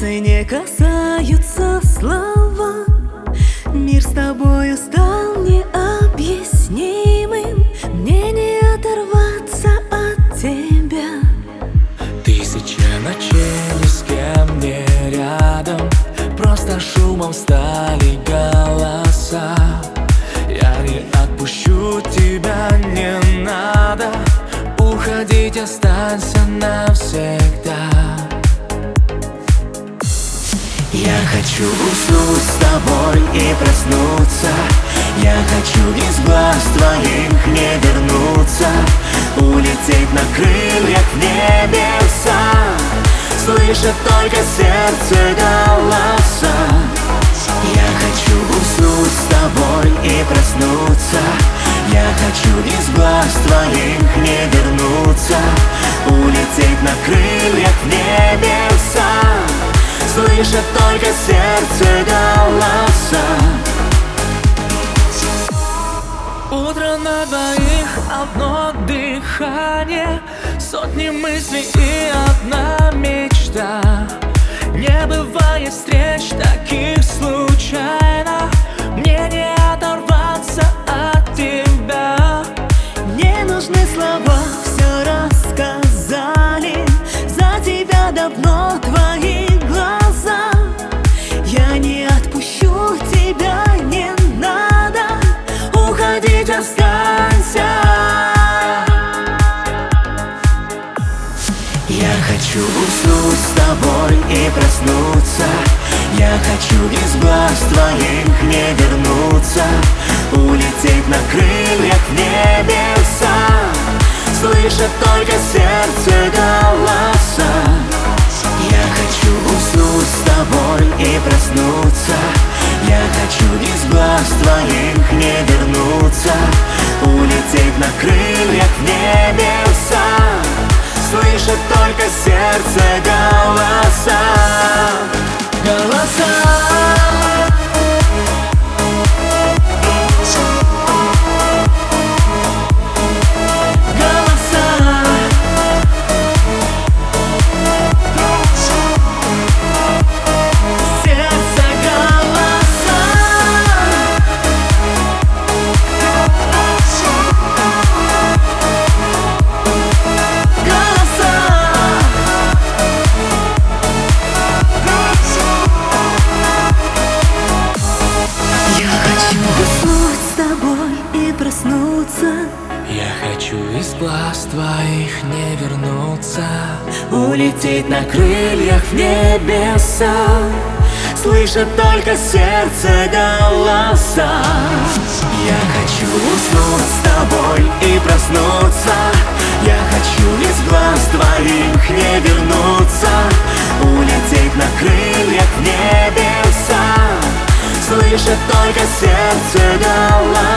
сердце не касаются слова. Мир с тобою стал необъяснимым. Мне не оторваться от тебя. Тысячи ночей ни с кем не рядом, просто шумом стали голоса. Я не отпущу тебя, не надо уходить, останься навсегда. Я хочу уснуть с тобой и проснуться. Я хочу из глаз твоих не вернуться, улететь на крыльях в небеса, слышать только сердце голоса. Я хочу уснуть с тобой и проснуться. Я хочу из глаз твоих не вернуться, улететь на крыльях в небеса, слышать только сердце голоса. Утро на двоих, одно дыхание, сотни мыслей и одна мечта. Не бывает встреч таких случайно, мне не оторваться от тебя. Не нужны слова, все рассказали. За тебя давно твои глаза. Я не отпущу тебя, не надо уходить, останься. Я хочу уснуть с тобой и проснуться. Я хочу из глаз твоих не вернуться, улететь на крыльях в небеса, слышать только сердце голоса. Я хочу уснуть с тобой и проснуться. Я хочу из глаз твоих не вернуться, улететь на крыльях в небеса, слышать только сердце голоса. Голоса. Я хочу из глаз твоих не вернуться, улететь на крыльях в небеса, слышать только сердце голоса. Я хочу уснуть с тобой и проснуться. Я хочу из глаз твоих не вернуться, улететь на крыльях в небеса, слышать только сердце голоса.